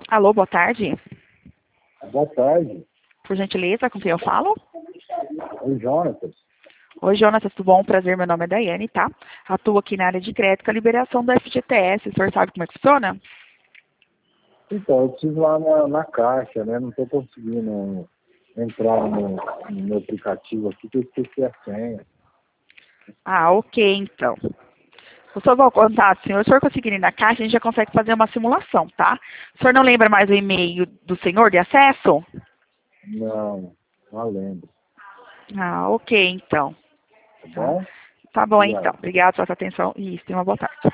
Alô, boa tarde. Boa tarde. Por gentileza, com quem eu falo? Oi, Jonatas. Oi, Jonas, tudo bom? Prazer, meu nome é Daiane, tá? Atuo aqui na área de crédito, a liberação do FGTS. O senhor sabe como é que funciona? Então, eu preciso lá na caixa, né? Não estou conseguindo entrar no meu aplicativo aqui, que eu esqueci a senha. Ah, ok, então. O senhor vai contar, senhor. Se o senhor conseguir ir na caixa, a gente já consegue fazer uma simulação, tá? O senhor não lembra mais o e-mail do senhor de acesso? Não lembro. Ah, ok, então. Tá Tá, bom? tá bom, então. Obrigado. Obrigado pela sua atenção e tenha uma boa tarde.